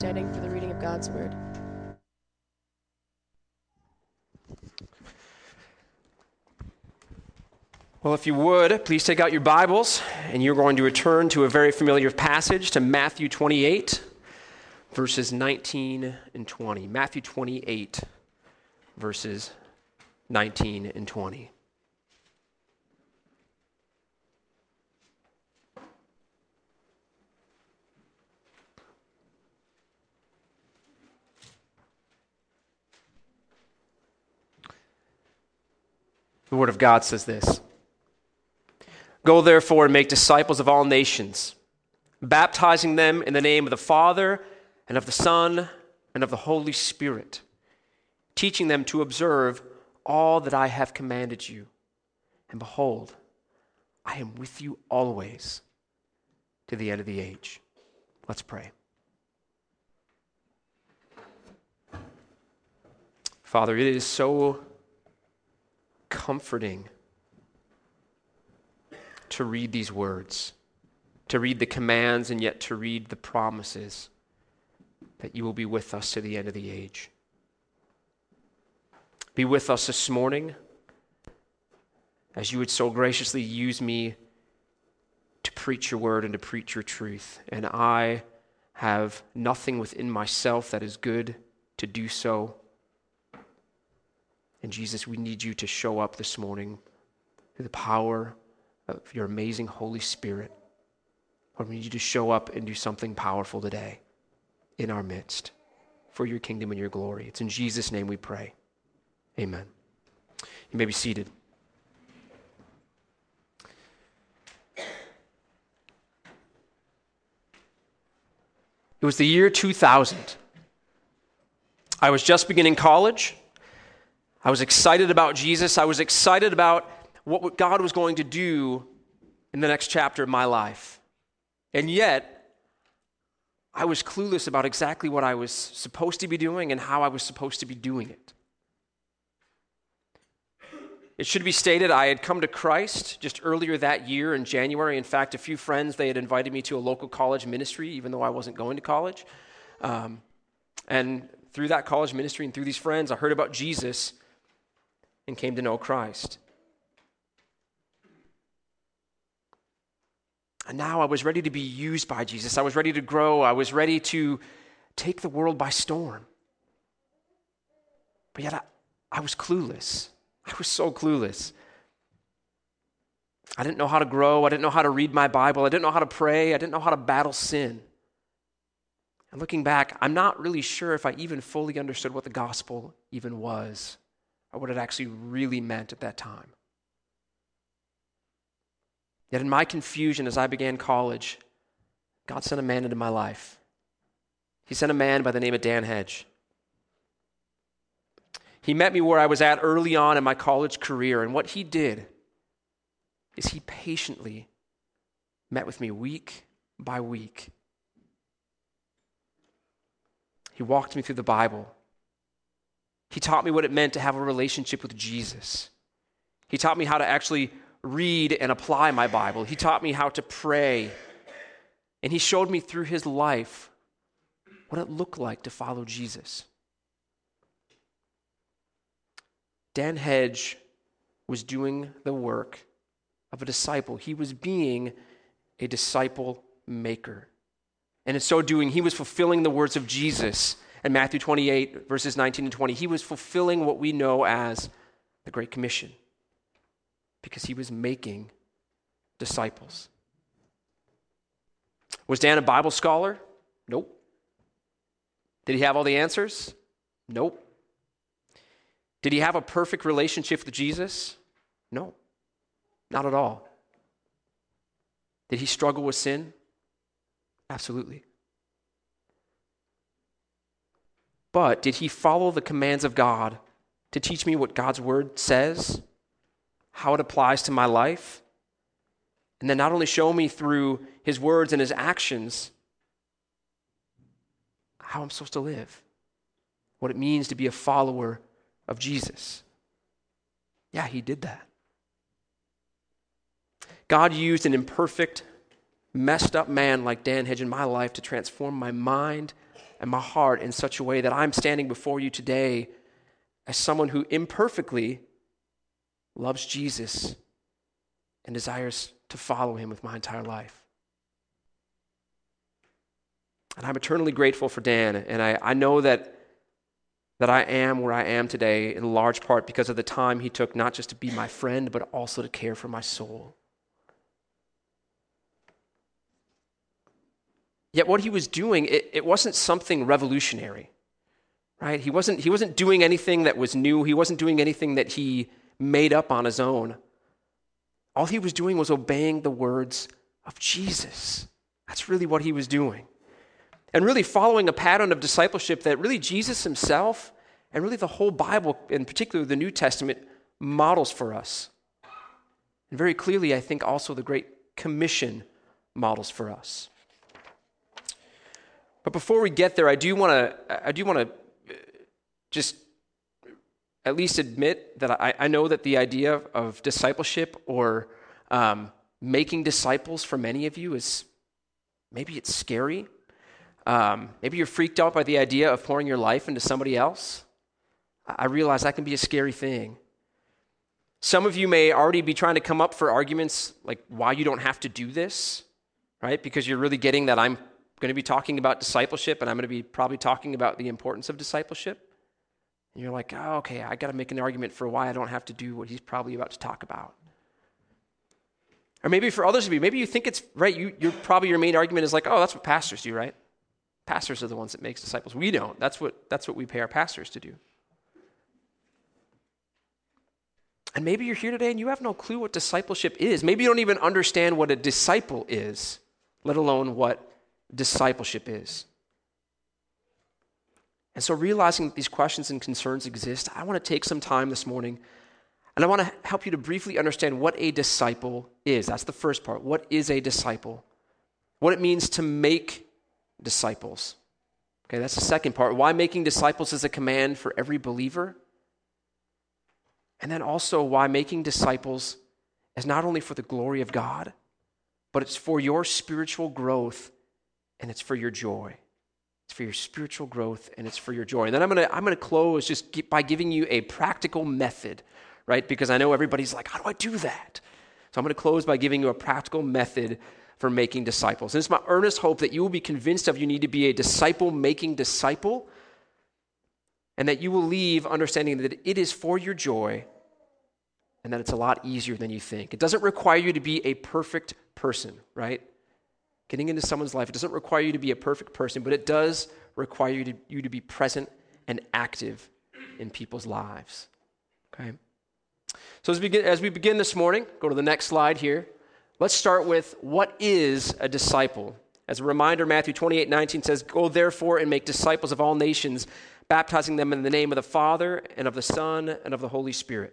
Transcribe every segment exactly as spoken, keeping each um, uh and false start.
standing for the reading of God's word. Well, if you would, please take out your Bibles, and you're going to return to a very familiar passage, to Matthew twenty-eight, verses nineteen and twenty. Matthew twenty-eight, verses nineteen and twenty. The Word of God says this: "Go therefore and make disciples of all nations, baptizing them in the name of the Father and of the Son and of the Holy Spirit, teaching them to observe all that I have commanded you. And behold, I am with you always to the end of the age." Let's pray. Father, it is so comforting to read these words, to read the commands, and yet to read the promises that you will be with us to the end of the age. Be with us this morning as you would so graciously use me to preach your word and to preach your truth. And I have nothing within myself that is good to do so. And Jesus, we need you to show up this morning through the power of your amazing Holy Spirit. Lord, we need you to show up and do something powerful today in our midst for your kingdom and your glory. It's in Jesus' name we pray. Amen. You may be seated. It was the year two thousand. I was just beginning college. I was excited about Jesus. I was excited about what God was going to do in the next chapter of my life. And yet, I was clueless about exactly what I was supposed to be doing and how I was supposed to be doing it. It should be stated, I had come to Christ just earlier that year in January. In fact, a few friends, they had invited me to a local college ministry, even though I wasn't going to college. Um, and through that college ministry and through these friends, I heard about Jesus and came to know Christ. And now I was ready to be used by Jesus. I was ready to grow. I was ready to take the world by storm. But yet I, I was clueless. I was so clueless. I didn't know how to grow. I didn't know how to read my Bible. I didn't know how to pray. I didn't know how to battle sin. And looking back, I'm not really sure if I even fully understood what the gospel even was, or what it actually really meant at that time. Yet in my confusion as I began college, God sent a man into my life. He sent a man by the name of Dan Hedge. He met me where I was at early on in my college career, and what he did is he patiently met with me week by week. He walked me through the Bible. He taught me what it meant to have a relationship with Jesus. He taught me how to actually read and apply my Bible. He taught me how to pray. And he showed me through his life what it looked like to follow Jesus. Dan Hedge was doing the work of a disciple. He was being a disciple maker. And in so doing, he was fulfilling the words of Jesus in Matthew twenty-eight, verses nineteen and twenty. He was fulfilling what we know as the Great Commission, because he was making disciples. Was Dan a Bible scholar? Nope. Did he have all the answers? Nope. Did he have a perfect relationship with Jesus? No, not at all. Did he struggle with sin? Absolutely. But did he follow the commands of God to teach me what God's word says, how it applies to my life, and then not only show me through his words and his actions how I'm supposed to live, what it means to be a follower of Jesus? Yeah, he did that. God used an imperfect, messed up man like Dan Hedge in my life to transform my mind and my heart in such a way that I'm standing before you today as someone who imperfectly loves Jesus and desires to follow him with my entire life. And I'm eternally grateful for Dan, and I, I know that, that I am where I am today in large part because of the time he took not just to be my friend, but also to care for my soul. Yet what he was doing, it, it wasn't something revolutionary, right? He wasn't, he wasn't doing anything that was new. He wasn't doing anything that he made up on his own. All he was doing was obeying the words of Jesus. That's really what he was doing. And really following a pattern of discipleship that really Jesus himself and really the whole Bible, in particular the New Testament, models for us. And very clearly, I think also the Great Commission models for us. But before we get there, I do want to I do want to just at least admit that I, I know that the idea of, of discipleship or um, making disciples for many of you is maybe it's scary. Um, maybe you're freaked out by the idea of pouring your life into somebody else. I realize that can be a scary thing. Some of you may already be trying to come up for arguments like why you don't have to do this, right? Because you're really getting that I'm going to be talking about discipleship and I'm going to be probably talking about the importance of discipleship. And you're like, oh, okay, I got to make an argument for why I don't have to do what he's probably about to talk about. Or maybe for others of you, maybe you think it's right. You, you're probably your main argument is like, oh, that's what pastors do, right? Pastors are the ones that make disciples. We don't. That's what that's what we pay our pastors to do. And maybe you're here today and you have no clue what discipleship is. Maybe you don't even understand what a disciple is, let alone what discipleship is. And so realizing that these questions and concerns exist, I want to take some time this morning and I want to help you to briefly understand what a disciple is. That's the first part. What is a disciple? What it means to make disciples. Okay, that's the second part. Why making disciples is a command for every believer. And then also why making disciples is not only for the glory of God, but it's for your spiritual growth and it's for your joy. It's for your spiritual growth and it's for your joy. And then I'm going to I'm going to close just by giving you a practical method, right? Because I know everybody's like, how do I do that? So I'm going to close by giving you a practical method for making disciples. And it's my earnest hope that you will be convinced of you need to be a disciple-making disciple and that you will leave understanding that it is for your joy and that it's a lot easier than you think. It doesn't require you to be a perfect person, right? Getting into someone's life, it doesn't require you to be a perfect person, but it does require you to, you to be present and active in people's lives, okay? So as we, begin, as we begin this morning, go to the next slide here. Let's start with what is a disciple. As a reminder, Matthew twenty-eight nineteen says, "Go therefore and make disciples of all nations, baptizing them in the name of the Father and of the Son and of the Holy Spirit."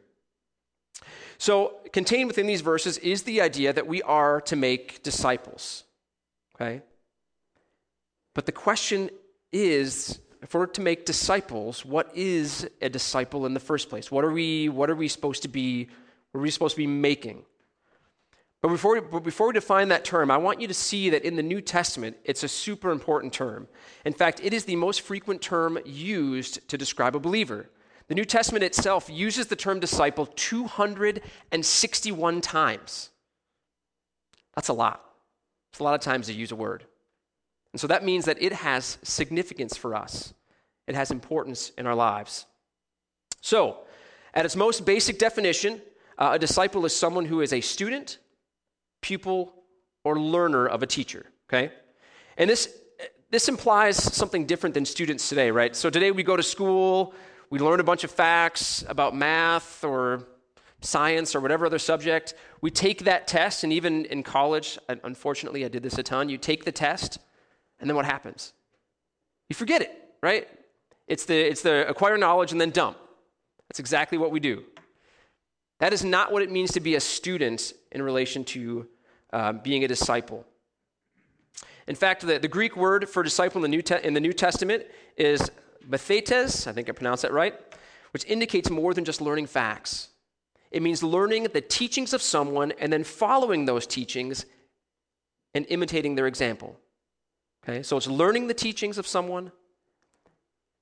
So contained within these verses is the idea that we are to make disciples, okay? But the question is, if we're to make disciples, what is a disciple in the first place? What are we, what are we supposed to be, what are we supposed to be making? But before, we, but before we define that term, I want you to see that in the New Testament, it's a super important term. In fact, it is the most frequent term used to describe a believer. The New Testament itself uses the term disciple two hundred sixty-one times. That's a lot. It's a lot of times to use a word. And so that means that it has significance for us. It has importance in our lives. So, at its most basic definition, uh, a disciple is someone who is a student, pupil, or learner of a teacher, okay? And this this implies something different than students today, right? So today we go to school, we learn a bunch of facts about math or science or whatever other subject. We take that test, and even in college, unfortunately I did this a ton, you take the test, and then what happens? You forget it, right? It's the, it's the acquire knowledge and then dump. That's exactly what we do. That is not what it means to be a student in relation to uh, being a disciple. In fact, the, the Greek word for disciple in the New Te- in the New Testament is mathetes, I think I pronounced that right, which indicates more than just learning facts. It means learning the teachings of someone and then following those teachings and imitating their example. Okay, so it's learning the teachings of someone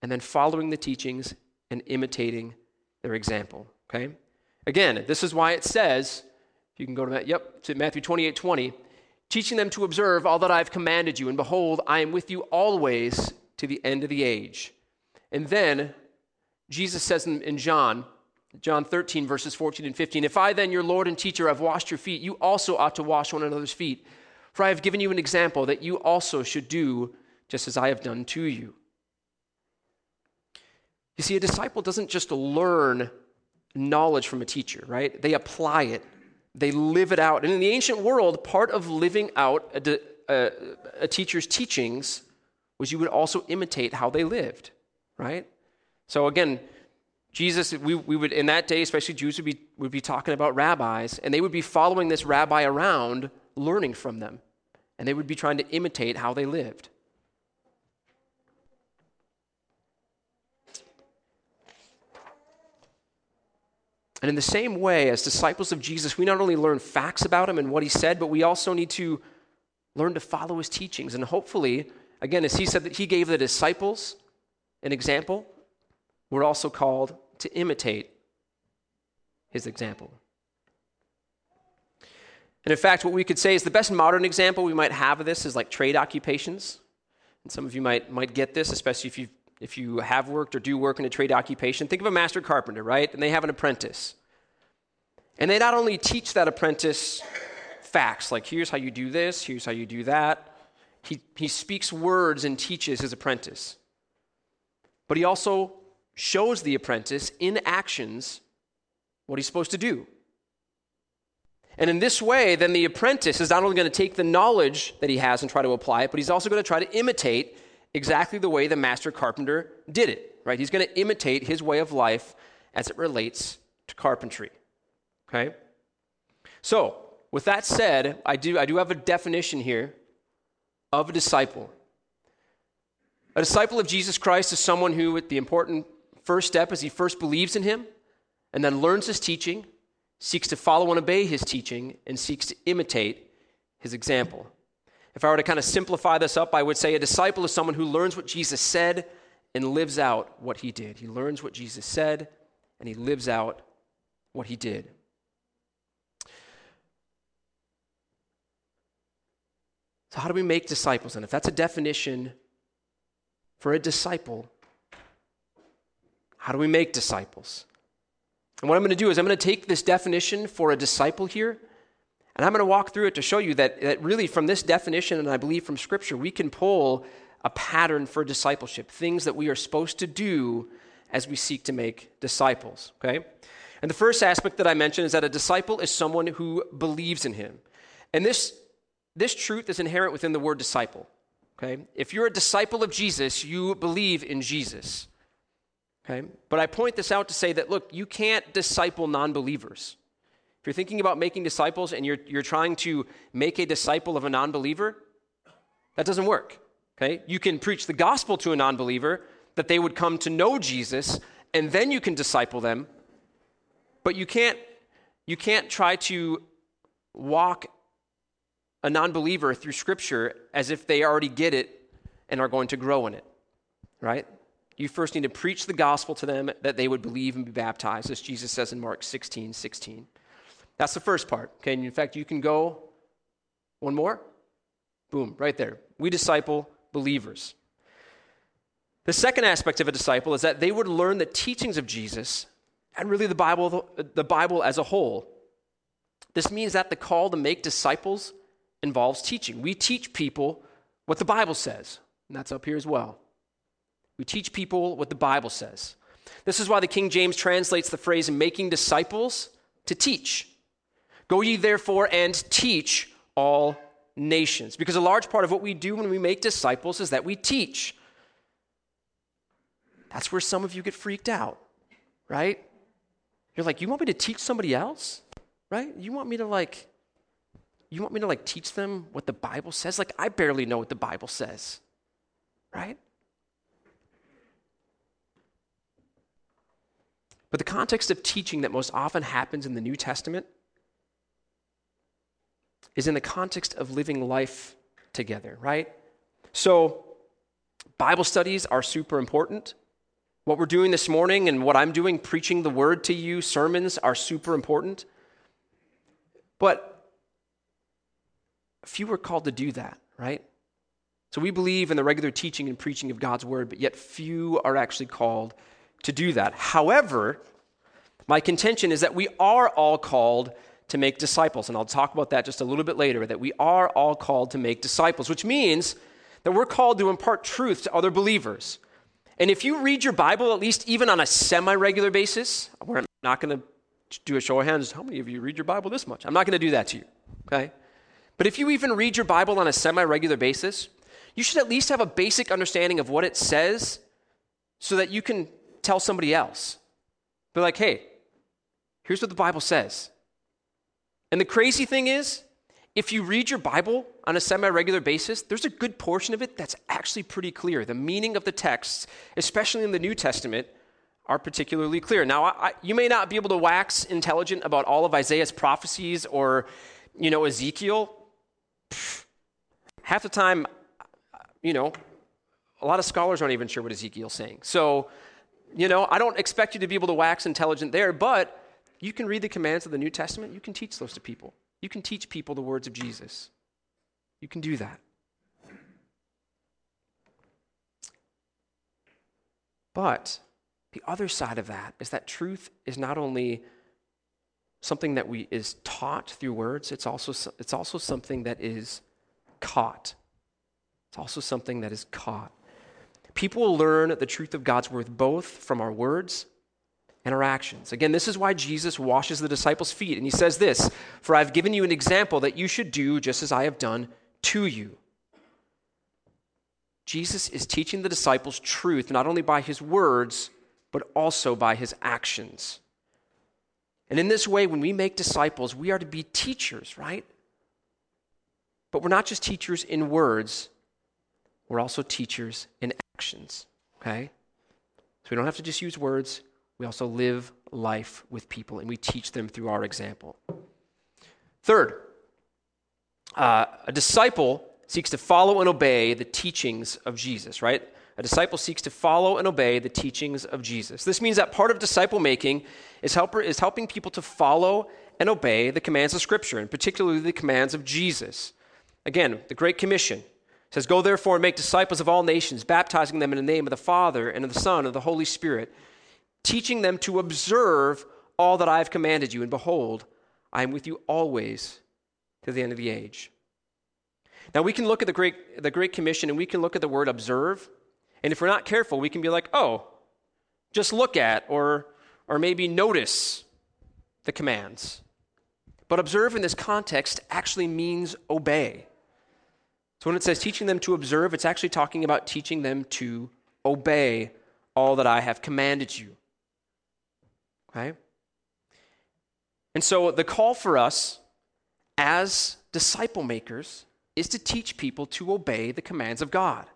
and then following the teachings and imitating their example, okay? Again, this is why it says, if you can go to that, yep, to Matthew twenty-eight twenty, teaching them to observe all that I've commanded you, and behold, I am with you always to the end of the age. And then Jesus says in, in John, John thirteen, verses fourteen and fifteen, if I then, your Lord and teacher, have washed your feet, you also ought to wash one another's feet. For I have given you an example that you also should do just as I have done to you. You see, a disciple doesn't just learn knowledge from a teacher, right? They apply it. They live it out. And in the ancient world, part of living out a, a, a teacher's teachings was you would also imitate how they lived, right? So again, Jesus, we, we would, in that day, especially Jews would be, would be talking about rabbis, and they would be following this rabbi around, learning from them. And they would be trying to imitate how they lived. And in the same way, as disciples of Jesus, we not only learn facts about him and what he said, but we also need to learn to follow his teachings. And hopefully, again, as he said that he gave the disciples an example, we're also called to imitate his example. And in fact, what we could say is the best modern example we might have of this is like trade occupations. And some of you might, might get this, especially if you've If you have worked or do work in a trade occupation. Think of a master carpenter, right? And they have an apprentice. And they not only teach that apprentice facts, like here's how you do this, here's how you do that. He, he speaks words and teaches his apprentice. But he also shows the apprentice in actions what he's supposed to do. And in this way, then the apprentice is not only going to take the knowledge that he has and try to apply it, but he's also going to try to imitate exactly the way the master carpenter did it, right? He's going to imitate his way of life as it relates to carpentry, okay? So, with that said, I do, I do have a definition here of a disciple. A disciple of Jesus Christ is someone who, the important first step is he first believes in him and then learns his teaching, seeks to follow and obey his teaching, and seeks to imitate his example. If I were to kind of simplify this up, I would say a disciple is someone who learns what Jesus said and lives out what he did. He learns what Jesus said and he lives out what he did. So how do we make disciples? And if that's a definition for a disciple, how do we make disciples? And what I'm going to do is I'm going to take this definition for a disciple here, and I'm going to walk through it to show you that, that really from this definition, and I believe from Scripture, we can pull a pattern for discipleship, things that we are supposed to do as we seek to make disciples, okay? And the first aspect that I mentioned is that a disciple is someone who believes in him. And this, this truth is inherent within the word disciple, okay? If you're a disciple of Jesus, you believe in Jesus, okay? But I point this out to say that, look, you can't disciple non-believers. If you're thinking about making disciples and you're, you're trying to make a disciple of a non-believer, that doesn't work, okay? You can preach the gospel to a non-believer that they would come to know Jesus, and then you can disciple them, but you can't, you can't try to walk a non-believer through Scripture as if they already get it and are going to grow in it, right? You first need to preach the gospel to them that they would believe and be baptized, as Jesus says in Mark sixteen sixteen. That's the first part, okay? And in fact, you can go one more. Boom, right there. We disciple believers. The second aspect of a disciple is that they would learn the teachings of Jesus and really the Bible, the Bible as a whole. This means that the call to make disciples involves teaching. We teach people what the Bible says, and that's up here as well. We teach people what the Bible says. This is why the King James translates the phrase making disciples to teach. Go ye therefore and teach all nations. Because a large part of what we do when we make disciples is that we teach. That's where some of you get freaked out, right? You're like, you want me to teach somebody else? Right? You want me to like, you want me to like teach them what the Bible says? Like, I barely know what the Bible says, right? But the context of teaching that most often happens in the New Testament is in the context of living life together, right? So Bible studies are super important. What we're doing this morning and what I'm doing, preaching the word to you, sermons are super important. But few are called to do that, right? So we believe in the regular teaching and preaching of God's word, but yet few are actually called to do that. However, my contention is that we are all called to make disciples, and I'll talk about that just a little bit later, that we are all called to make disciples, which means that we're called to impart truth to other believers. And if you read your Bible, at least even on a semi-regular basis, we're not going to do a show of hands, how many of you read your Bible this much? I'm not going to do that to you, okay? But if you even read your Bible on a semi-regular basis, you should at least have a basic understanding of what it says so that you can tell somebody else. Be like, hey, here's what the Bible says. And the crazy thing is, if you read your Bible on a semi-regular basis, there's a good portion of it that's actually pretty clear. The meaning of the texts, especially in the New Testament, are particularly clear. Now, I, you may not be able to wax intelligent about all of Isaiah's prophecies or, you know, Ezekiel. Pfft, half the time, you know, a lot of scholars aren't even sure what Ezekiel's saying. So, you know, I don't expect you to be able to wax intelligent there, but you can read the commands of the New Testament. You can teach those to people. You can teach people the words of Jesus. You can do that. But the other side of that is that truth is not only something that we is taught through words, it's also it's also something that is caught. It's also something that is caught. People will learn the truth of God's word both from our words and our actions. Again, this is why Jesus washes the disciples' feet, and he says this, "For I've given you an example that you should do just as I have done to you." Jesus is teaching the disciples truth not only by his words, but also by his actions. And in this way, when we make disciples, we are to be teachers, right? But we're not just teachers in words, we're also teachers in actions, okay? So we don't have to just use words, we also live life with people, and we teach them through our example. Third, uh, a disciple seeks to follow and obey the teachings of Jesus, right? A disciple seeks to follow and obey the teachings of Jesus. This means that part of disciple making is, helper, is helping people to follow and obey the commands of Scripture, and particularly the commands of Jesus. Again, the Great Commission says, "Go therefore and make disciples of all nations, baptizing them in the name of the Father and of the Son and of the Holy Spirit, teaching them to observe all that I have commanded you. And behold, I am with you always to the end of the age." Now we can look at the Great, the Great Commission and we can look at the word observe. And if we're not careful, we can be like, oh, just look at or, or maybe notice the commands. But observe in this context actually means obey. So when it says teaching them to observe, it's actually talking about teaching them to obey all that I have commanded you. Okay? And so the call for us as disciple makers is to teach people to obey the commands of God.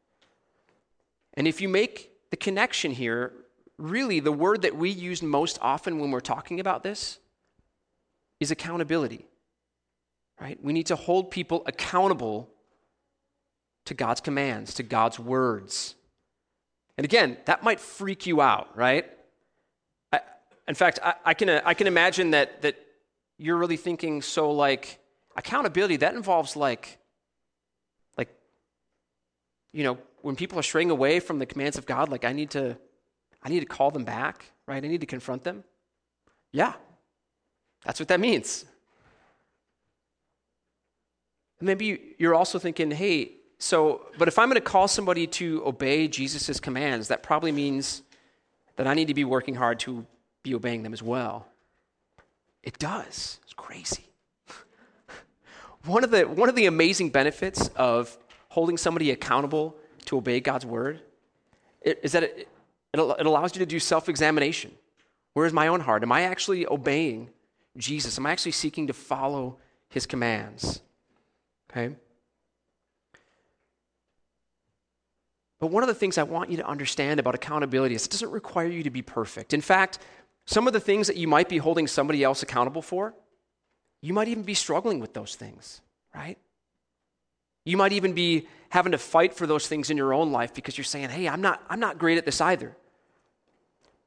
And if you make the connection here, really the word that we use most often when we're talking about this is accountability. Right? We need to hold people accountable to God's commands, to God's words. And again, that might freak you out, right? I, in fact, I, I can I can imagine that that you're really thinking, so like accountability, that involves like, like, you know, when people are straying away from the commands of God, like I need to, I need to call them back, right? I need to confront them. Yeah, that's what that means. And maybe you're also thinking, hey, so, but if I'm going to call somebody to obey Jesus' commands, that probably means that I need to be working hard to be obeying them as well. It does. It's crazy. One of the one of the amazing benefits of holding somebody accountable to obey God's word is that it, it, it allows you to do self-examination. Where is my own heart? Am I actually obeying Jesus? Am I actually seeking to follow his commands? Okay? But one of the things I want you to understand about accountability is it doesn't require you to be perfect. In fact, some of the things that you might be holding somebody else accountable for, you might even be struggling with those things, right? You might even be having to fight for those things in your own life because you're saying, hey, I'm not, I'm not great at this either.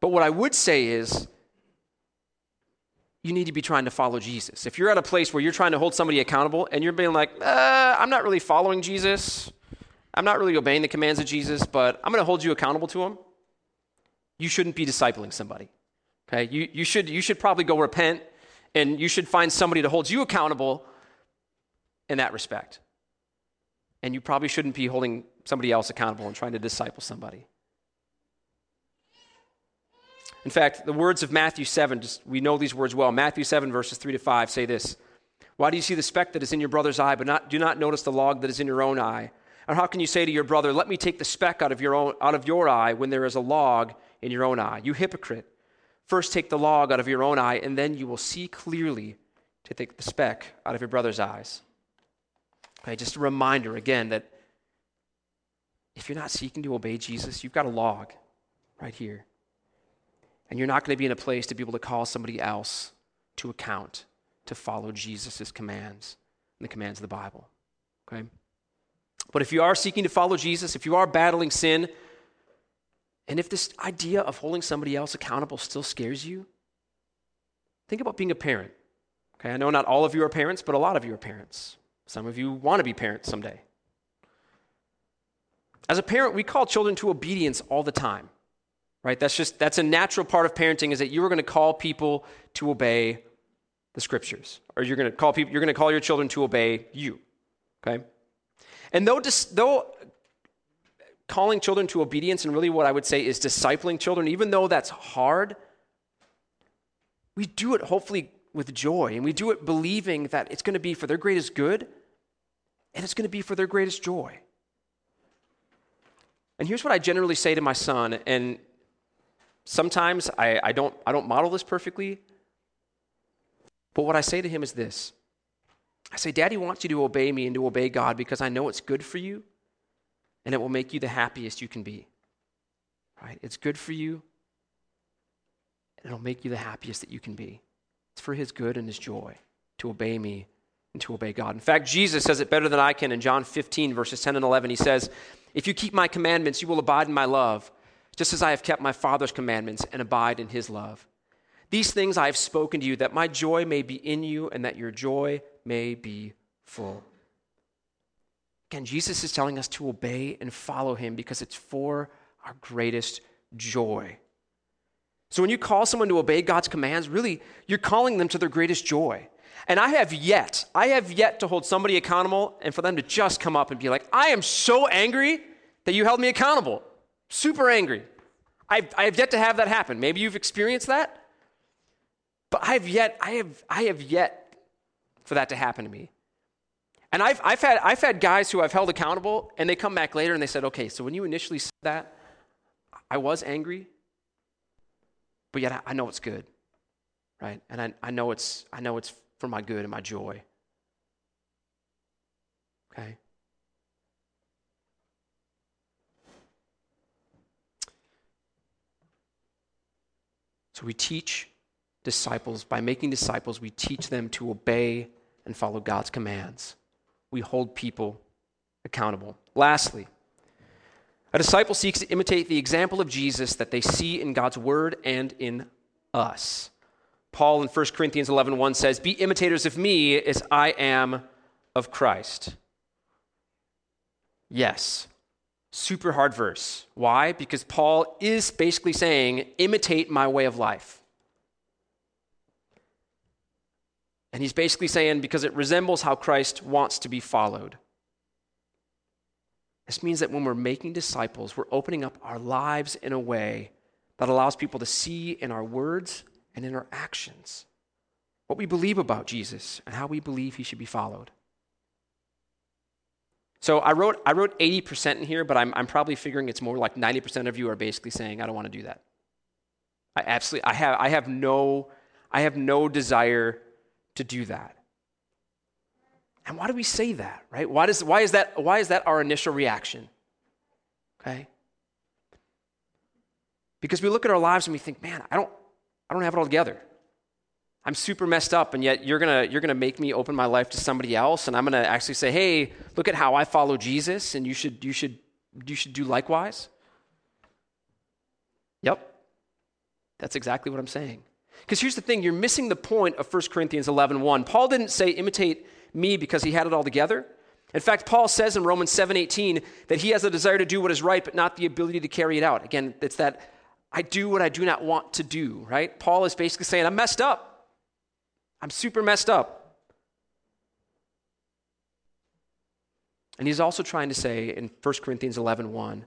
But what I would say is, you need to be trying to follow Jesus. If you're at a place where you're trying to hold somebody accountable and you're being like, uh, I'm not really following Jesus, I'm not really obeying the commands of Jesus, but I'm going to hold you accountable to him, you shouldn't be discipling somebody. Okay? You, you, should, you should probably go repent, and you should find somebody to hold you accountable in that respect. And you probably shouldn't be holding somebody else accountable and trying to disciple somebody. In fact, the words of Matthew seven, just, we know these words well. Matthew seven, verses three to five say this: "Why do you see the speck that is in your brother's eye, but not, do not notice the log that is in your own eye? Or how can you say to your brother, let me take the speck out of your own, out of your eye when there is a log in your own eye? You hypocrite. First take the log out of your own eye, and then you will see clearly to take the speck out of your brother's eyes." Okay, just a reminder again that if you're not seeking to obey Jesus, you've got a log right here. And you're not going to be in a place to be able to call somebody else to account, to follow Jesus' commands and the commands of the Bible. Okay? But if you are seeking to follow Jesus, if you are battling sin, and if this idea of holding somebody else accountable still scares you, think about being a parent. Okay, I know not all of you are parents, but a lot of you are parents. Some of you want to be parents someday. As a parent, we call children to obedience all the time. Right? That's just, that's a natural part of parenting, is that you are going to call people to obey the scriptures. Or you're going to call people, you're going to call your children to obey you. Okay? And though, dis, though calling children to obedience, and really what I would say is discipling children, even though that's hard, we do it hopefully with joy, and we do it believing that it's going to be for their greatest good, and it's going to be for their greatest joy. And here's what I generally say to my son, and sometimes I, I don't I don't model this perfectly, but what I say to him is this. I say, Daddy wants you to obey me and to obey God because I know it's good for you and it will make you the happiest you can be. Right? It's good for you and it'll make you the happiest that you can be. It's for his good and his joy to obey me and to obey God. In fact, Jesus says it better than I can in John fifteen, verses ten and eleven. He says, "If you keep my commandments, you will abide in my love, just as I have kept my Father's commandments and abide in his love. These things I have spoken to you, that my joy may be in you and that your joy may be full." Again, Jesus is telling us to obey and follow him because it's for our greatest joy. So when you call someone to obey God's commands, really, you're calling them to their greatest joy. And I have yet, I have yet to hold somebody accountable and for them to just come up and be like, I am so angry that you held me accountable. Super angry. I've, I have yet to have that happen. Maybe you've experienced that. But I've yet, I have, I have yet for that to happen to me. And I've, I've had, I've had guys who I've held accountable, and they come back later and they said, okay, so when you initially said that, I was angry, but yet I, I know it's good, right? And I, I know it's, I know it's for my good and my joy. Okay. So we teach disciples, by making disciples, we teach them to obey and follow God's commands. We hold people accountable. Lastly, a disciple seeks to imitate the example of Jesus that they see in God's word and in us. Paul in First Corinthians eleven one says, "Be imitators of me as I am of Christ." Yes. Super hard verse. Why? Because Paul is basically saying, imitate my way of life. And he's basically saying, because it resembles how Christ wants to be followed. This means that when we're making disciples, we're opening up our lives in a way that allows people to see in our words and in our actions what we believe about Jesus and how we believe he should be followed. So I wrote I wrote eighty percent in here, but I'm I'm probably figuring it's more like ninety percent of you are basically saying, I don't want to do that. I absolutely I have I have no I have no desire to do that. And why do we say that, right? Why does why is that why is that our initial reaction? Okay? Because we look at our lives and we think, man, I don't I don't have it all together. I'm super messed up, and yet you're gonna you're gonna make me open my life to somebody else, and I'm gonna actually say, hey, look at how I follow Jesus, and you should you should you should do likewise. Yep. That's exactly what I'm saying. Because here's the thing, you're missing the point of First Corinthians eleven one. Paul didn't say imitate me because he had it all together. In fact, Paul says in Romans seven eighteen that he has a desire to do what is right, but not the ability to carry it out. Again, it's that I do what I do not want to do, right? Paul is basically saying, I'm messed up. I'm super messed up. And he's also trying to say in First Corinthians eleven one,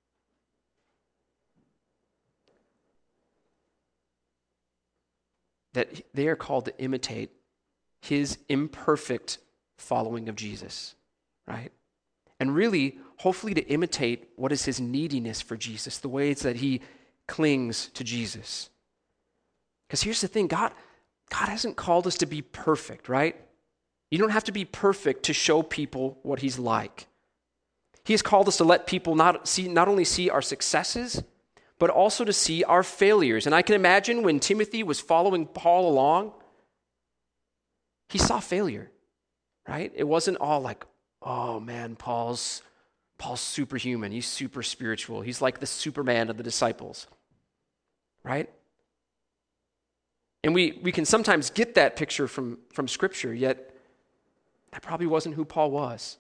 that they are called to imitate his imperfect following of Jesus, right? And really, hopefully to imitate what is his neediness for Jesus, the ways that he clings to Jesus. Because here's the thing, God, God hasn't called us to be perfect, right? You don't have to be perfect to show people what he's like. He has called us to let people not see, not only see our successes, but also to see our failures. And I can imagine when Timothy was following Paul along, he saw failure, right? It wasn't all like, oh man, Paul's Paul's superhuman. He's super spiritual. He's like the Superman of the disciples, right? And we, we can sometimes get that picture from, from Scripture, yet that probably wasn't who Paul was.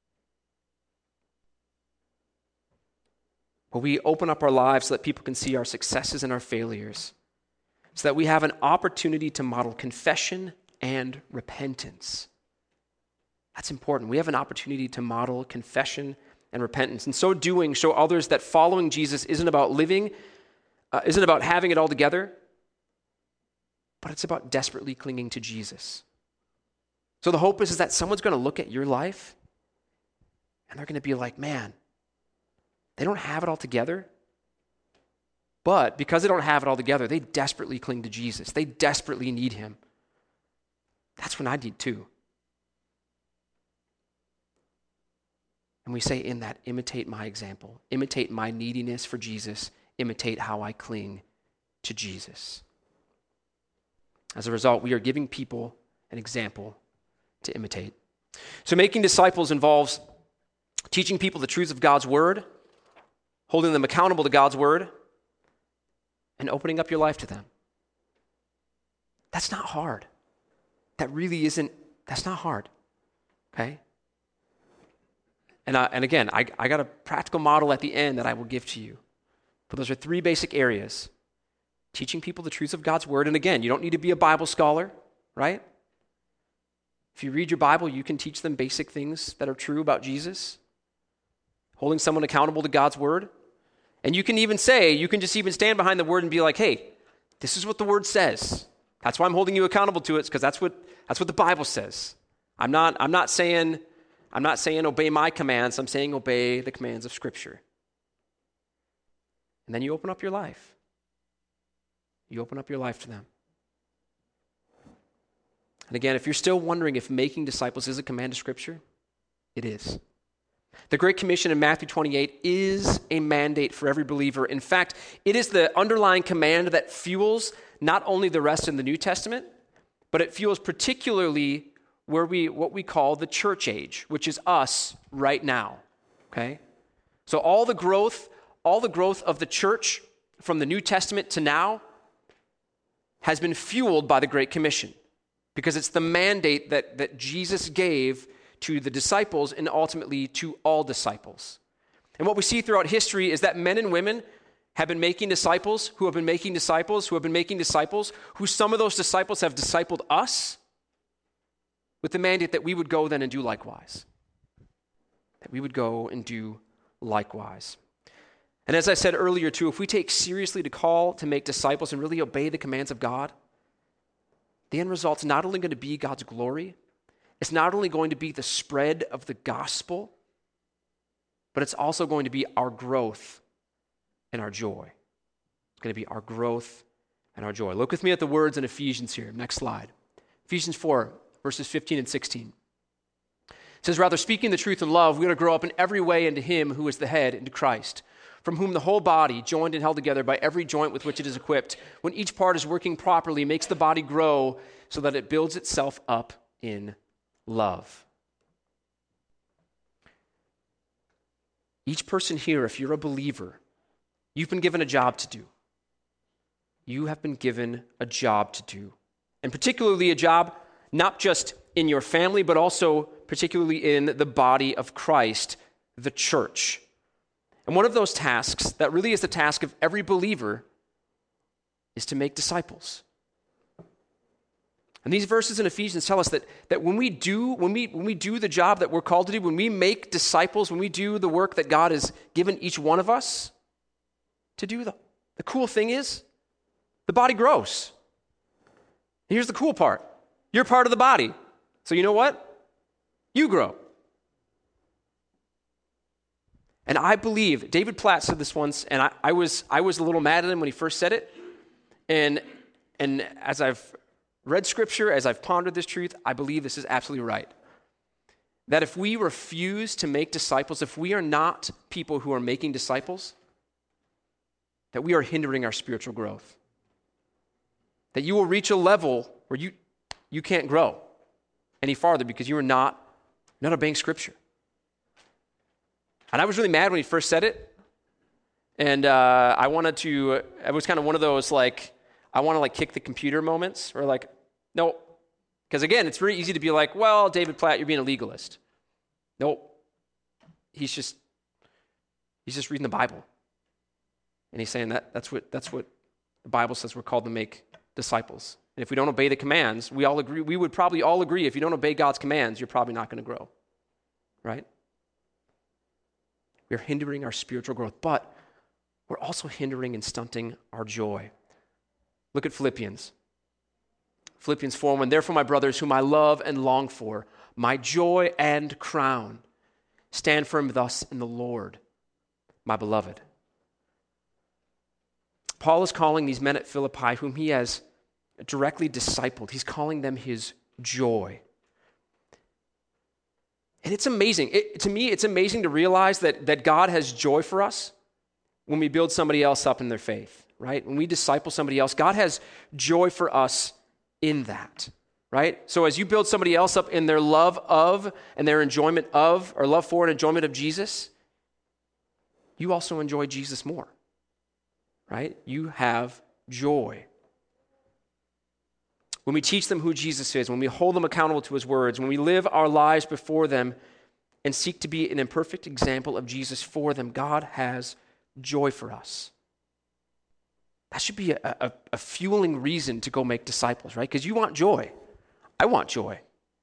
But we open up our lives so that people can see our successes and our failures, so that we have an opportunity to model confession and repentance. That's important. We have an opportunity to model confession and repentance. And so doing, show others that following Jesus isn't about living, uh, isn't about having it all together, but it's about desperately clinging to Jesus. So the hope is, is that someone's going to look at your life and they're going to be like, man, they don't have it all together, but because they don't have it all together, they desperately cling to Jesus. They desperately need him. That's what I need too. And we say in that, imitate my example, imitate my neediness for Jesus, imitate how I cling to Jesus. As a result, we are giving people an example to imitate. So making disciples involves teaching people the truths of God's word, holding them accountable to God's word, and opening up your life to them. That's not hard. That really isn't, that's not hard, okay? And, I, and again, I, I got a practical model at the end that I will give to you. But those are three basic areas. Teaching people the truths of God's word. And again, you don't need to be a Bible scholar, right? If you read your Bible, you can teach them basic things that are true about Jesus. Holding someone accountable to God's word. And you can even say, you can just even stand behind the word and be like, hey, this is what the word says. That's why I'm holding you accountable to it, because that's what that's what the Bible says. I'm not, I'm not saying, I'm not saying obey my commands, I'm saying obey the commands of Scripture. And then you open up your life. You open up your life to them. And again, if you're still wondering if making disciples is a command of Scripture, it is. The Great Commission in Matthew twenty-eight is a mandate for every believer. In fact, it is the underlying command that fuels not only the rest in the New Testament, but it fuels particularly where we what we call the church age, which is us right now. Okay? So all the growth, all the growth of the church from the New Testament to now has been fueled by the Great Commission, because it's the mandate that, that Jesus gave to the disciples and ultimately to all disciples. And what we see throughout history is that men and women have been making disciples, who have been making disciples, who have been making disciples, who some of those disciples have discipled us with the mandate that we would go then and do likewise. That we would go and do likewise. And as I said earlier too, if we take seriously the call to make disciples and really obey the commands of God, the end result's not only going to be God's glory, it's not only going to be the spread of the gospel, but it's also going to be our growth and our joy. It's going to be our growth and our joy. Look with me at the words in Ephesians here. Next slide. Ephesians four, verses fifteen and sixteen. It says, rather, speaking the truth in love, we are to grow up in every way into him who is the head, into Christ, from whom the whole body, joined and held together by every joint with which it is equipped, when each part is working properly, makes the body grow so that it builds itself up in love. Each person here, if you're a believer, you've been given a job to do. you have been given a job to do, and particularly a job not just in your family, but also particularly in the body of Christ, the church. And one of those tasks that really is the task of every believer is to make disciples. And these verses in Ephesians tell us that, that when we do, when we, when we do the job that we're called to do, when we make disciples, when we do the work that God has given each one of us to do, the, the cool thing is the body grows. Here's the cool part. You're part of the body. So you know what? You grow. And I believe, David Platt said this once, and I, I was I was a little mad at him when he first said it. And, and as I've read Scripture, as I've pondered this truth, I believe this is absolutely right. That if we refuse to make disciples, if we are not people who are making disciples, that we are hindering our spiritual growth. That you will reach a level where you, you can't grow any farther because you are not, not obeying Scripture. And I was really mad when he first said it. And uh, I wanted to, it was kind of one of those like, I want to like kick the computer moments where like, no. Because again, it's very easy to be like, well, David Platt, you're being a legalist. Nope. He's just, he's just reading the Bible. And he's saying that that's what that's what the Bible says we're called to make disciples. And if we don't obey the commands, we all agree, we would probably all agree if you don't obey God's commands, you're probably not going to grow. Right? We're hindering our spiritual growth, but we're also hindering and stunting our joy. Look at Philippians. Philippians four one, therefore, my brothers, whom I love and long for, my joy and crown, stand firm thus in the Lord, my beloved. Paul is calling these men at Philippi, whom he has directly discipled, he's calling them his joy. And it's amazing. It, to me, it's amazing to realize that, that God has joy for us when we build somebody else up in their faith, right? When we disciple somebody else, God has joy for us in that, right? So as you build somebody else up in their love of and their enjoyment of, or love for and enjoyment of Jesus, you also enjoy Jesus more, right? You have joy. When we teach them who Jesus is, when we hold them accountable to his words, when we live our lives before them and seek to be an imperfect example of Jesus for them, God has joy for us. That should be a, a, a fueling reason to go make disciples, right? Because you want joy. I want joy.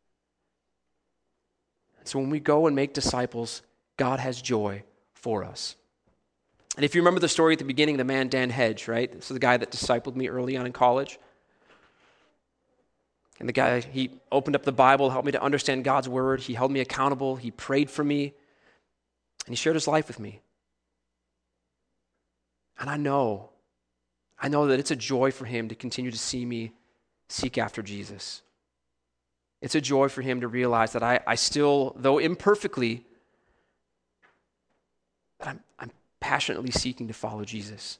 And so when we go and make disciples, God has joy for us. And if you remember the story at the beginning, the man Dan Hedge, right? This is the guy that discipled me early on in college. And the guy, he opened up the Bible, helped me to understand God's word. He held me accountable. He prayed for me. And he shared his life with me. And I know, I know that it's a joy for him to continue to see me seek after Jesus. It's a joy for him to realize that I, I still, though imperfectly, that I'm, I'm passionately seeking to follow Jesus.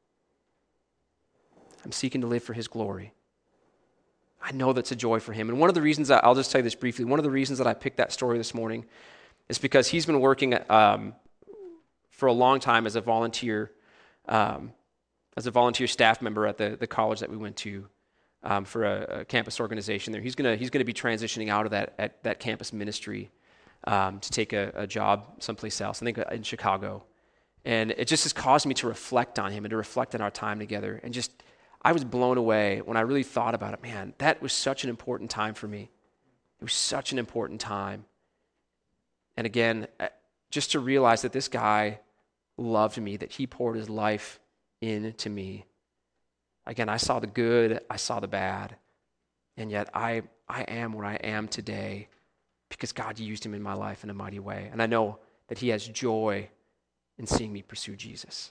I'm seeking to live for his glory. I know that's a joy for him. And one of the reasons, I, I'll just tell you this briefly, one of the reasons that I picked that story this morning is because he's been working um, for a long time as a volunteer, um, as a volunteer staff member at the, the college that we went to um, for a, a campus organization there. He's gonna he's gonna be transitioning out of that at that campus ministry um, to take a, a job someplace else, I think in Chicago. And it just has caused me to reflect on him and to reflect on our time together and just I was blown away when I really thought about it. Man, that was such an important time for me. It was such an important time. And again, just to realize that this guy loved me, that he poured his life into me. Again, I saw the good, I saw the bad, and yet I, I am where I am today because God used him in my life in a mighty way. And I know that he has joy in seeing me pursue Jesus.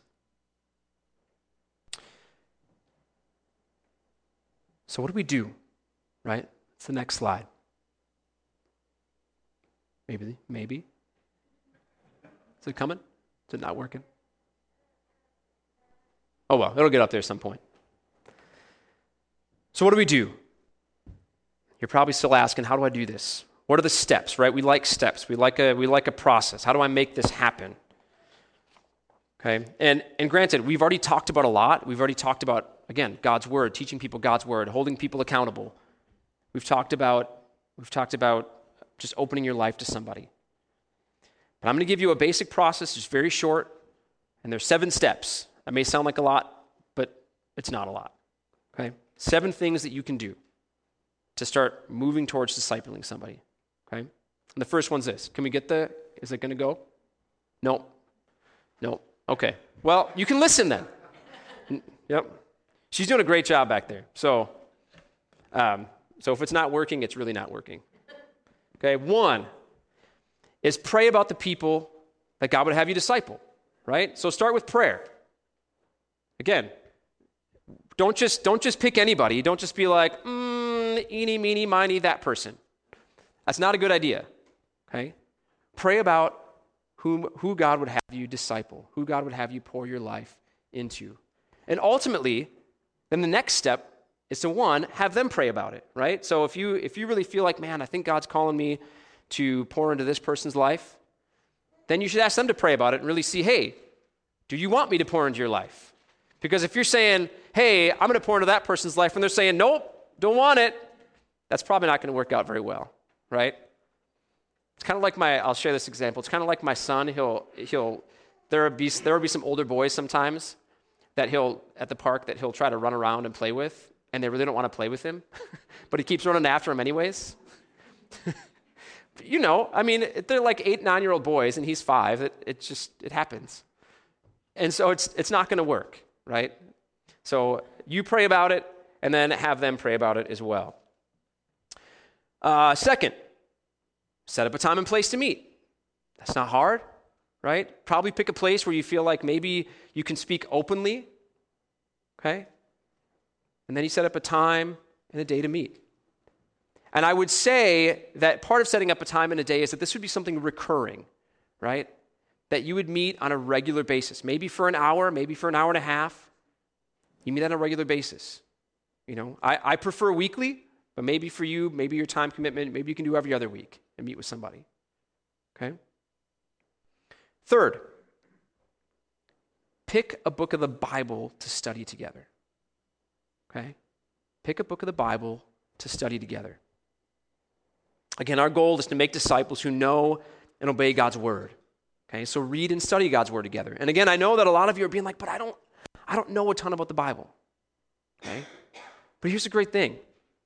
So what do we do, right? It's the next slide. Maybe, maybe. Is it coming? Is it not working? Oh well, it'll get up there at some point. So what do we do? You're probably still asking, how do I do this? What are the steps, right? We like steps. We like a we like a process. How do I make this happen? Okay? And, and granted, we've already talked about a lot. We've already talked about, again, God's word, teaching people God's word, holding people accountable. We've talked about, we've talked about just opening your life to somebody. But I'm going to give you a basic process, just very short, and there's seven steps. That may sound like a lot, but it's not a lot. Okay? Seven things that you can do to start moving towards discipling somebody. Okay? And the first one's this. Can we get the, is it going to go? No. No. Okay. Well, you can listen then. Yep. She's doing a great job back there. So, um, so if it's not working, it's really not working. Okay. One is pray about the people that God would have you disciple, right? So start with prayer. Again, don't just, don't just pick anybody. Don't just be like, mm, eeny, meeny, miny, that person. That's not a good idea. Okay. Pray about Whom, who God would have you disciple, who God would have you pour your life into. And ultimately, then the next step is to, one, have them pray about it, right? So if you if you really feel like, man, I think God's calling me to pour into this person's life, then you should ask them to pray about it and really see, hey, do you want me to pour into your life? Because if you're saying, hey, I'm going to pour into that person's life, and they're saying, nope, don't want it, that's probably not going to work out very well, right? It's kind of like my, I'll share this example. It's kind of like my son. He'll, he'll, there will be, there will be some older boys sometimes that he'll, at the park, that he'll try to run around and play with, and they really don't want to play with him, but he keeps running after them anyways. You know, I mean, they're like eight, nine-year-old boys, and he's five. It, it just, it happens. And so it's, it's not going to work, right? So you pray about it, and then have them pray about it as well. Uh, second, set up a time and place to meet. That's not hard, right? Probably pick a place where you feel like maybe you can speak openly, okay? And then you set up a time and a day to meet. And I would say that part of setting up a time and a day is that this would be something recurring, right? That you would meet on a regular basis, maybe for an hour, maybe for an hour and a half. You meet on a regular basis. You know, I, I prefer weekly, but maybe for you, maybe your time commitment, maybe you can do every other week and meet with somebody, okay? Third, pick a book of the Bible to study together, okay? Pick a book of the Bible to study together. Again, our goal is to make disciples who know and obey God's word, okay? So read and study God's word together. And again, I know that a lot of you are being like, but I don't, I don't know a ton about the Bible, okay? But here's the great thing.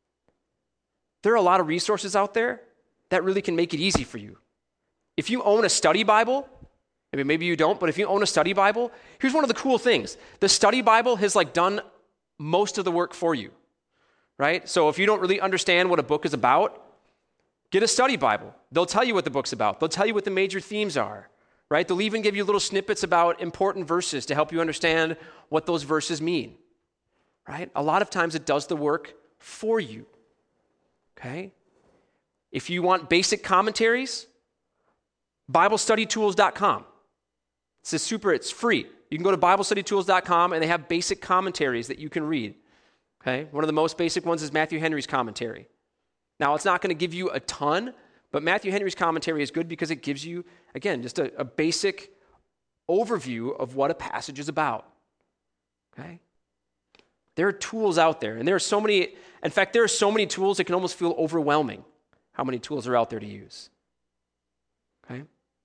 There are a lot of resources out there that really can make it easy for you. If you own a study Bible, I mean, maybe you don't, but if you own a study Bible, here's one of the cool things. The study Bible has like done most of the work for you, right? So if you don't really understand what a book is about, get a study Bible. They'll tell you what the book's about. They'll tell you what the major themes are, right? They'll even give you little snippets about important verses to help you understand what those verses mean, right? A lot of times it does the work for you, okay? If you want basic commentaries, Bible Study Tools dot com. It's a super, it's free. You can go to Bible Study Tools dot com and they have basic commentaries that you can read. Okay? One of the most basic ones is Matthew Henry's commentary. Now, it's not going to give you a ton, but Matthew Henry's commentary is good because it gives you, again, just a, a basic overview of what a passage is about. Okay? There are tools out there, and there are so many, in fact, there are so many tools it can almost feel overwhelming how many tools are out there to use. Okay?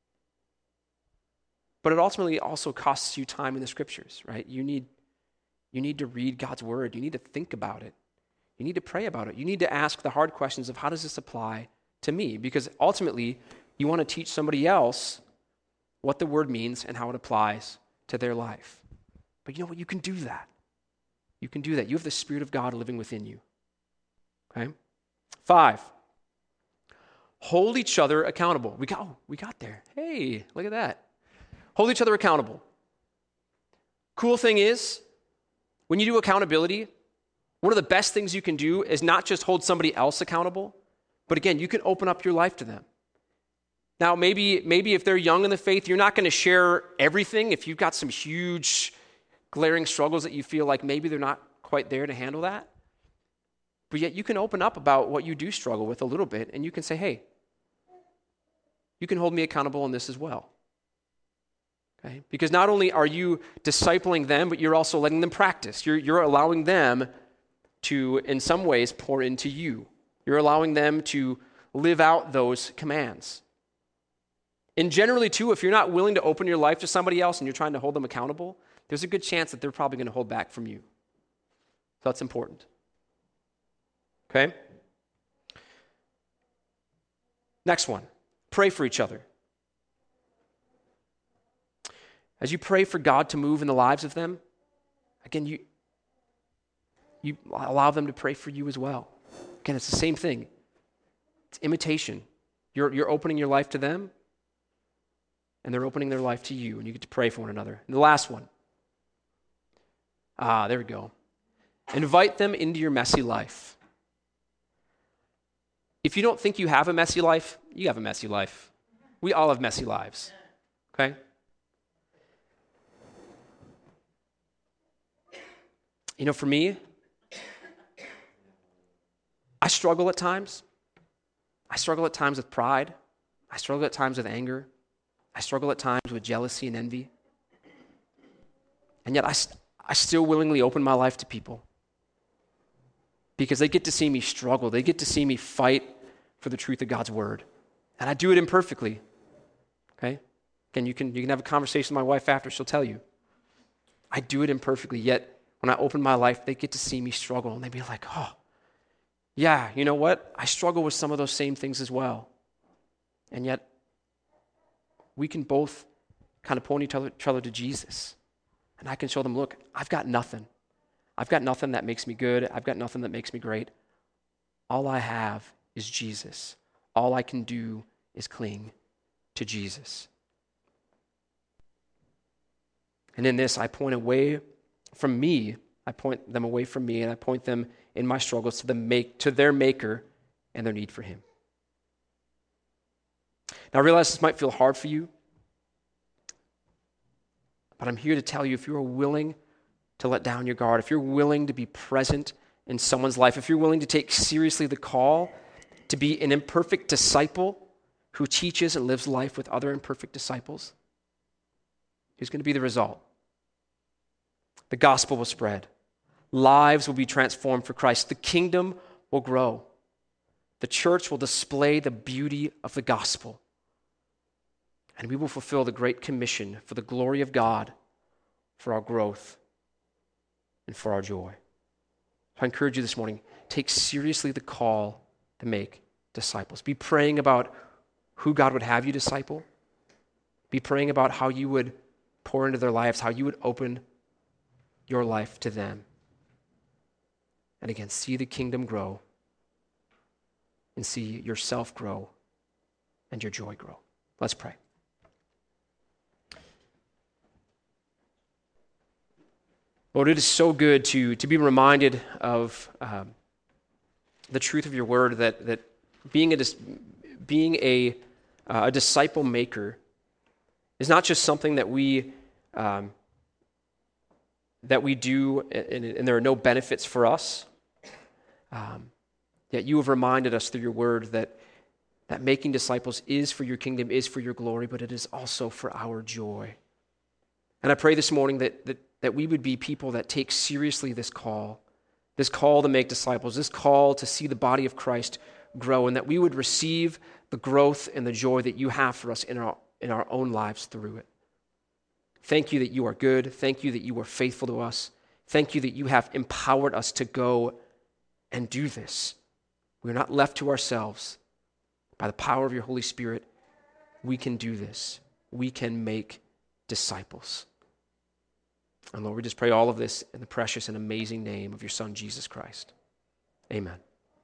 But it ultimately also costs you time in the scriptures, right? You need, you need to read God's word. You need to think about it. You need to pray about it. You need to ask the hard questions of how does this apply to me? Because ultimately, you want to teach somebody else what the word means and how it applies to their life. But you know what? You can do that. You can do that. You have the Spirit of God living within you. Okay? Five. Hold each other accountable. We got, oh, we got there. Hey, look at that. Hold each other accountable. Cool thing is, when you do accountability, one of the best things you can do is not just hold somebody else accountable, but again, you can open up your life to them. Now, maybe, maybe if they're young in the faith, you're not going to share everything. If you've got some huge, glaring struggles that you feel like maybe they're not quite there to handle that, but yet you can open up about what you do struggle with a little bit, and you can say, hey, you can hold me accountable in this as well. Okay? Because not only are you discipling them, but you're also letting them practice. You're, you're allowing them to, in some ways, pour into you. You're allowing them to live out those commands. And generally, too, if you're not willing to open your life to somebody else and you're trying to hold them accountable, there's a good chance that they're probably going to hold back from you. So that's important. Okay? Next one, pray for each other. As you pray for God to move in the lives of them, again, you, you allow them to pray for you as well. Again, it's the same thing. It's imitation. You're, you're opening your life to them, and they're opening their life to you, and you get to pray for one another. And the last one. Ah, there we go. Invite them into your messy life. If you don't think you have a messy life, you have a messy life. We all have messy lives, okay? You know, for me, I struggle at times. I struggle at times with pride. I struggle at times with anger. I struggle at times with jealousy and envy. And yet I, I still willingly open my life to people because they get to see me struggle. They get to see me fight for the truth of God's word. And I do it imperfectly. Okay? Again, you can, you can have a conversation with my wife after. She'll tell you. I do it imperfectly, yet when I open my life, they get to see me struggle. And they be like, oh, yeah, you know what? I struggle with some of those same things as well. And yet, we can both kind of point each other, each other to Jesus. And I can show them, look, I've got nothing. I've got nothing that makes me good. I've got nothing that makes me great. All I have is Jesus. All I can do is cling to Jesus. And in this, I point away from me. I point them away from me, and I point them in my struggles to, the make, to their maker and their need for him. Now, I realize this might feel hard for you, but I'm here to tell you, if you are willing to let down your guard, if you're willing to be present in someone's life, if you're willing to take seriously the call to be an imperfect disciple who teaches and lives life with other imperfect disciples, here's going to be the result. The gospel will spread. Lives will be transformed for Christ. The kingdom will grow. The church will display the beauty of the gospel. And we will fulfill the great commission for the glory of God, for our growth, and for our joy. So I encourage you this morning, take seriously the call to make disciples. Be praying about who God would have you disciple. Be praying about how you would pour into their lives, how you would open your life to them. And again, see the kingdom grow and see yourself grow and your joy grow. Let's pray. Lord, it is so good to, to be reminded of um, the truth of your word, that, that being a, being a, uh, a disciple maker is not just something that we um, that we do and, and there are no benefits for us. Um, yet you have reminded us through your word that, that making disciples is for your kingdom, is for your glory, but it is also for our joy. And I pray this morning that, that, that we would be people that take seriously this call, this call to make disciples, this call to see the body of Christ grow, and that we would receive the growth and the joy that you have for us in our, in our own lives through it. Thank you that you are good. Thank you that you are faithful to us. Thank you that you have empowered us to go and do this. We're not left to ourselves. By the power of your Holy Spirit, we can do this. We can make disciples. And Lord, we just pray all of this in the precious and amazing name of your Son, Jesus Christ. Amen.